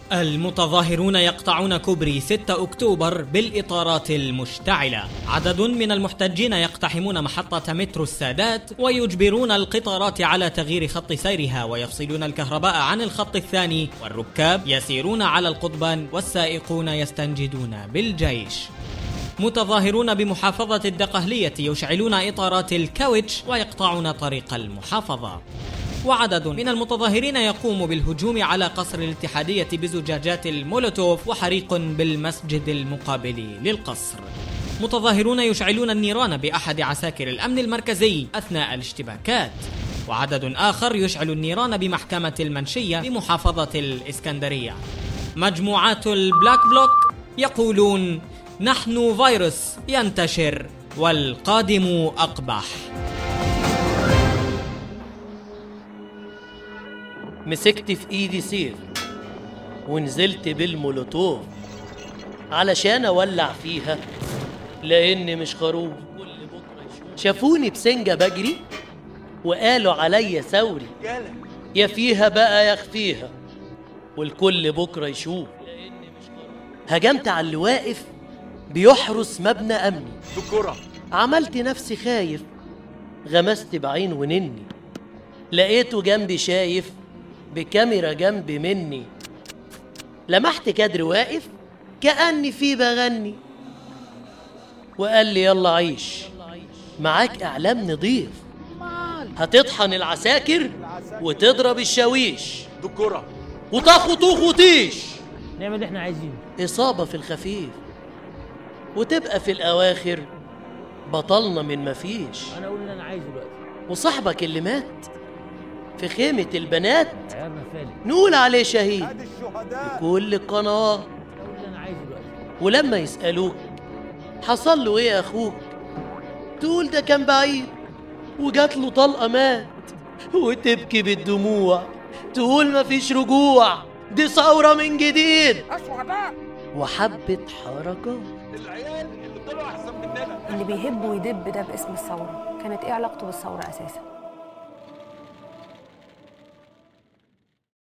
المتظاهرون يقطعون كوبري 6 أكتوبر بالإطارات المشتعلة. عدد من المحتجين يقتحمون محطة مترو السادات ويجبرون القطارات على تغيير خط سيرها ويفصلون الكهرباء عن الخط الثاني، والركاب يسيرون على القضبان والسائقون يستنجدون بالجيش. متظاهرون بمحافظة الدقهلية يشعلون إطارات الكاوتش ويقطعون طريق المحافظة. وعدد من المتظاهرين يقوم بالهجوم على قصر الاتحادية بزجاجات المولوتوف وحريق بالمسجد المقابل للقصر. متظاهرون يشعلون النيران بأحد عساكر الأمن المركزي أثناء الاشتباكات. وعدد آخر يشعل النيران بمحكمة المنشية بمحافظة الإسكندرية. مجموعات البلاك بلوك يقولون: نحن فيروس ينتشر والقادم أقبح. مسكت في ايدي سيف ونزلت بالمولوتوف علشان اولع فيها، لاني مش خروف. شافوني بسنجة بجري وقالوا عليا ثوري، يا فيها بقى يا خفيها والكل بكرة يشوف. هجمت على اللي واقف بيحرس مبنى امني، عملت نفسي خايف، غمست بعين ونني، لقيته جنبي شايف بكاميرا جنب مني، لمحت كادر واقف كأني فيه بغني، وقال لي: يلا عيش، معاك إعلام نضيف، هتطحن العساكر وتضرب الشاويش وطخ وطوخ وطيش، نعمل اللي احنا عايزينه، إصابة في الخفيف وتبقى في الأواخر بطلنا من مفيش. انا اقول اللي انا عايزه دلوقتي، وصاحبك اللي مات في خيمة البنات عيارنا فالت، نقول عليه شهيد بكل القناة. اقول اللي انا عايزه دلوقتي. ولما يسألوك حصل له ايه يا اخوك، تقول ده كان بعيد وجات له طلقة مات، وتبكي بالدموع تقول مفيش رجوع، دي ثورة من جديد وحبة حركات. العيال اللي طلعوا احسن مننا، اللي بيهب ويدب ده باسم الثورة، كانت ايه علاقته بالثورة اساسا؟